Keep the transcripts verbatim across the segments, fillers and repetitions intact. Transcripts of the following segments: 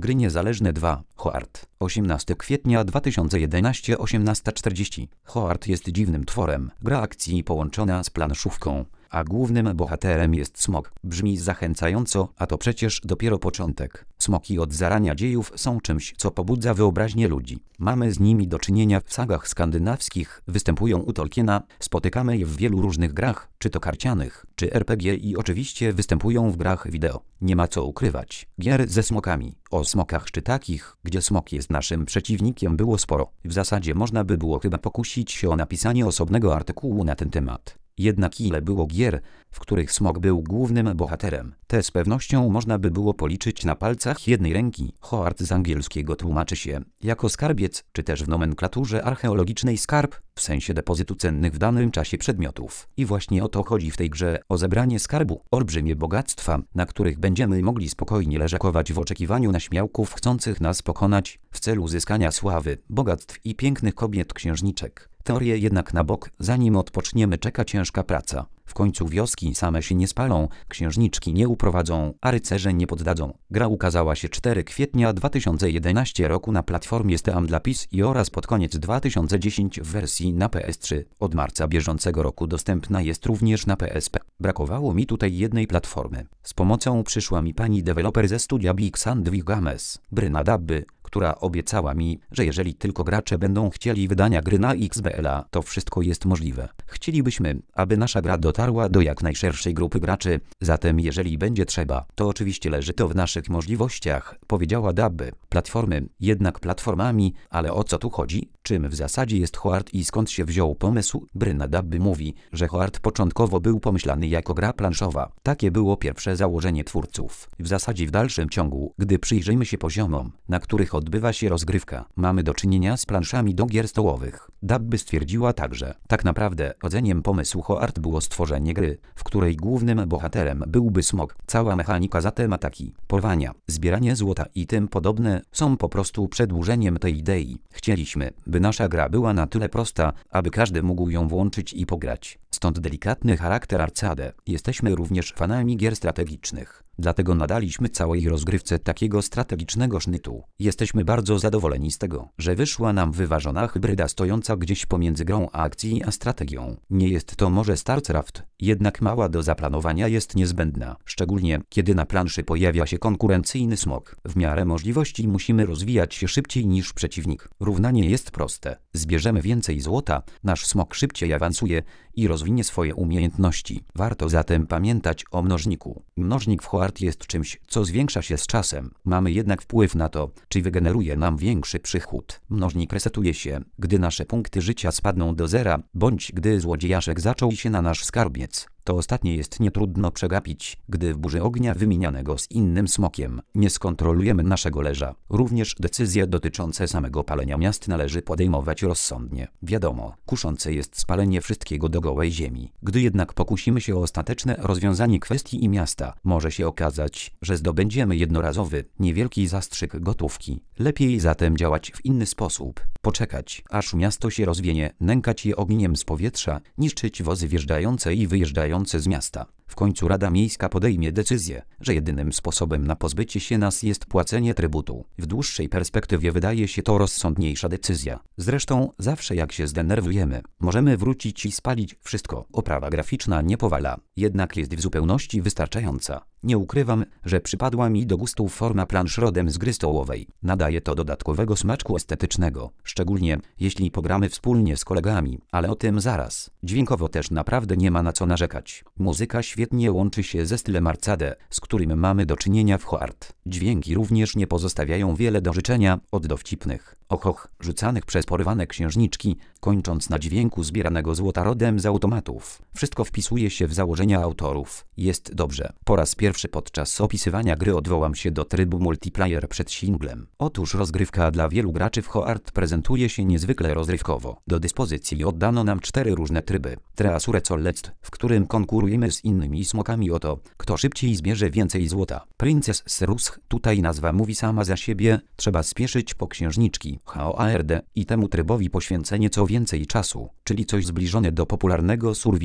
Gry niezależne dwa. Hoard. osiemnastego kwietnia dwa tysiące jedenastego, osiemnasta czterdzieści. Hoard jest dziwnym tworem. Gra akcji połączona z planszówką, a głównym bohaterem jest smok. Brzmi zachęcająco, a to przecież dopiero początek. Smoki od zarania dziejów są czymś, co pobudza wyobraźnię ludzi. Mamy z nimi do czynienia w sagach skandynawskich, występują u Tolkiena, spotykamy je w wielu różnych grach, czy to karcianych, czy er pe gie i oczywiście występują w grach wideo. Nie ma co ukrywać. Gier ze smokami, o smokach czy takich, gdzie smok jest naszym przeciwnikiem, było sporo. W zasadzie można by było chyba pokusić się o napisanie osobnego artykułu na ten temat. Jednak ile było gier, w których smok był głównym bohaterem? Te z pewnością można by było policzyć na palcach jednej ręki. Hoard z angielskiego tłumaczy się jako skarbiec, czy też w nomenklaturze archeologicznej skarb, w sensie depozytu cennych w danym czasie przedmiotów. I właśnie o to chodzi w tej grze, o zebranie skarbu, olbrzymie bogactwa, na których będziemy mogli spokojnie leżakować w oczekiwaniu na śmiałków chcących nas pokonać, w celu zyskania sławy, bogactw i pięknych kobiet księżniczek. Teorie jednak na bok, zanim odpoczniemy, czeka ciężka praca. W końcu wioski same się nie spalą, księżniczki nie uprowadzą, a rycerze nie poddadzą. Gra ukazała się czwartego kwietnia dwa tysiące jedenastego roku na platformie Steam dla P C i oraz pod koniec dwa tysiące dziesiątego w wersji na P S trzy. Od marca bieżącego roku dostępna jest również na P S P. Brakowało mi tutaj jednej platformy. Z pomocą przyszła mi pani deweloper ze studia Big Sandwich Games, Bryna Dabby, która obiecała mi, że jeżeli tylko gracze będą chcieli wydania gry na X B L A, to wszystko jest możliwe. Chcielibyśmy, aby nasza gra dotarła do jak najszerszej grupy graczy, zatem jeżeli będzie trzeba, to oczywiście leży to w naszych możliwościach, powiedziała Dabby. Platformy, jednak platformami, ale o co tu chodzi? Czym w zasadzie jest Hoard i skąd się wziął pomysł? Bryna Dabby mówi, że Hoard początkowo był pomyślany jako gra planszowa. Takie było pierwsze założenie twórców. W zasadzie w dalszym ciągu, gdy przyjrzymy się poziomom, na których odbywa się rozgrywka, mamy do czynienia z planszami do gier stołowych. Dabby stwierdziła także, tak naprawdę rodzeniem pomysłu Hoard było stworzenie gry, w której głównym bohaterem byłby smok. Cała mechanika zatem ataki, porwania, zbieranie złota i tym podobne są po prostu przedłużeniem tej idei. Chcieliśmy, by nasza gra była na tyle prosta, aby każdy mógł ją włączyć i pograć. Stąd delikatny charakter arcade. Jesteśmy również fanami gier strategicznych. Dlatego nadaliśmy całej rozgrywce takiego strategicznego sznytu. Jesteśmy bardzo zadowoleni z tego, że wyszła nam wyważona hybryda stojąca gdzieś pomiędzy grą akcji a strategią. Nie jest to może StarCraft, jednak mała do zaplanowania jest niezbędna, szczególnie kiedy na planszy pojawia się konkurencyjny smok. W miarę możliwości musimy rozwijać się szybciej niż przeciwnik. Równanie jest proste. Zbierzemy więcej złota, nasz smok szybciej awansuje i rozwinie swoje umiejętności. Warto zatem pamiętać o mnożniku. Mnożnik w Hoard jest czymś, co zwiększa się z czasem. Mamy jednak wpływ na to, czy wygeneruje nam większy przychód. Mnożnik resetuje się, gdy nasze punkty życia spadną do zera, bądź gdy złodziejaszek zaczął się na nasz skarbiec. To ostatnie jest nietrudno przegapić, gdy w burzy ognia wymienianego z innym smokiem nie skontrolujemy naszego leża. Również decyzje dotyczące samego palenia miast należy podejmować rozsądnie. Wiadomo, kuszące jest spalenie wszystkiego do gołej ziemi. Gdy jednak pokusimy się o ostateczne rozwiązanie kwestii i miasta, może się okazać, że zdobędziemy jednorazowy, niewielki zastrzyk gotówki. Lepiej zatem działać w inny sposób. Poczekać, aż miasto się rozwienie, nękać je ogniem z powietrza, niszczyć wozy wjeżdżające i wyjeżdżające z miasta. W końcu Rada Miejska podejmie decyzję, że jedynym sposobem na pozbycie się nas jest płacenie trybutu. W dłuższej perspektywie wydaje się to rozsądniejsza decyzja. Zresztą zawsze jak się zdenerwujemy, możemy wrócić i spalić wszystko. Oprawa graficzna nie powala, jednak jest w zupełności wystarczająca. Nie ukrywam, że przypadła mi do gustu forma plansz rodem z gry stołowej. Nadaje to dodatkowego smaczku estetycznego, szczególnie jeśli pogramy wspólnie z kolegami, ale o tym zaraz. Dźwiękowo też naprawdę nie ma na co narzekać. Muzyka świetnie łączy się ze stylem arcade, z którym mamy do czynienia w Hoard. Dźwięki również nie pozostawiają wiele do życzenia, od dowcipnych ochoch rzucanych przez porywane księżniczki, kończąc na dźwięku zbieranego złota rodem z automatów. Wszystko wpisuje się w założenia autorów. Jest dobrze. Po raz pierwszy podczas opisywania gry odwołam się do trybu multiplayer przed singlem. Otóż rozgrywka dla wielu graczy w Hoard prezentuje się niezwykle rozrywkowo. Do dyspozycji oddano nam cztery różne tryby. Treasure Let's, w którym konkurujemy z innymi smokami o to, kto szybciej zbierze więcej złota. Princess Serusch, tutaj nazwa mówi sama za siebie, trzeba spieszyć po księżniczki. Hoard i temu trybowi poświęcę nieco więcej czasu, czyli coś zbliżone do popularnego survivala.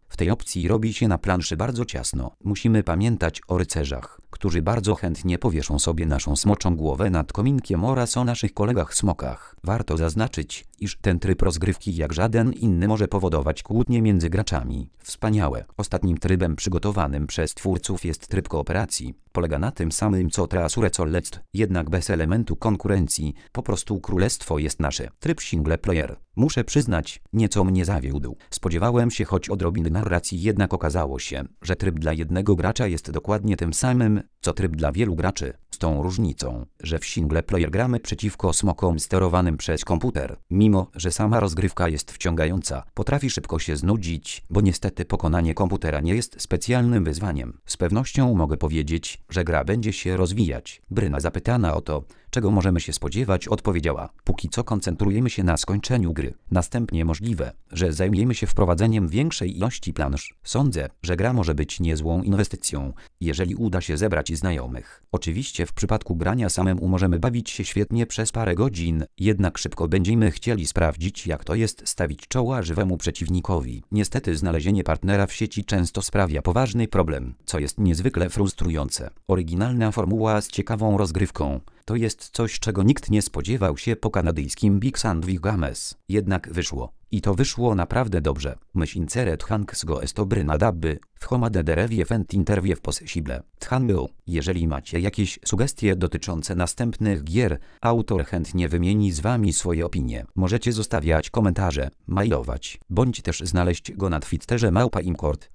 W tej opcji robi się na planszy bardzo ciasno. Musimy pamiętać o rycerzach, którzy bardzo chętnie powieszą sobie naszą smoczą głowę nad kominkiem oraz o naszych kolegach smokach. Warto zaznaczyć, iż ten tryb rozgrywki jak żaden inny może powodować kłótnie między graczami. Wspaniałe. Ostatnim trybem przygotowanym przez twórców jest tryb kooperacji. Polega na tym samym co Treasure-Let's, jednak bez elementu konkurencji. Po prostu królestwo jest nasze. Tryb single player. Muszę przyznać, nieco mnie zawiódł. Spodziewałem się choć odrobiny narracji, jednak okazało się, że tryb dla jednego gracza jest dokładnie tym samym, co tryb dla wielu graczy. Z tą różnicą, że w single player gramy przeciwko smokom sterowanym przez komputer. Mimo, że sama rozgrywka jest wciągająca, potrafi szybko się znudzić, bo niestety pokonanie komputera nie jest specjalnym wyzwaniem. Z pewnością mogę powiedzieć, że gra będzie się rozwijać. Bryna zapytana o to, czego możemy się spodziewać, odpowiedziała: póki co koncentrujemy się na skończeniu gry. Następnie możliwe, że zajmiemy się wprowadzeniem większej ilości plansz. Sądzę, że gra może być niezłą inwestycją, jeżeli uda się zebrać znajomych. Oczywiście w przypadku grania samemu możemy bawić się świetnie przez parę godzin, jednak szybko będziemy chcieli sprawdzić, jak to jest stawić czoła żywemu przeciwnikowi. Niestety znalezienie partnera w sieci często sprawia poważny problem, co jest niezwykle frustrujące. Oryginalna formuła z ciekawą rozgrywką. To jest coś, czego nikt nie spodziewał się po kanadyjskim Big Sandwich Games. Jednak wyszło. I to wyszło naprawdę dobrze. Myśl inseret Hanks go esto bryna dabby, w homade derewie fent interview possible. Tchan był. Jeżeli macie jakieś sugestie dotyczące następnych gier, autor chętnie wymieni z wami swoje opinie. Możecie zostawiać komentarze, mailować, bądź też znaleźć go na Twitterze małpa import.